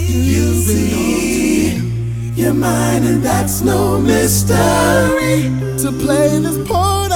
You see, you're mine and that's no mystery. To play this part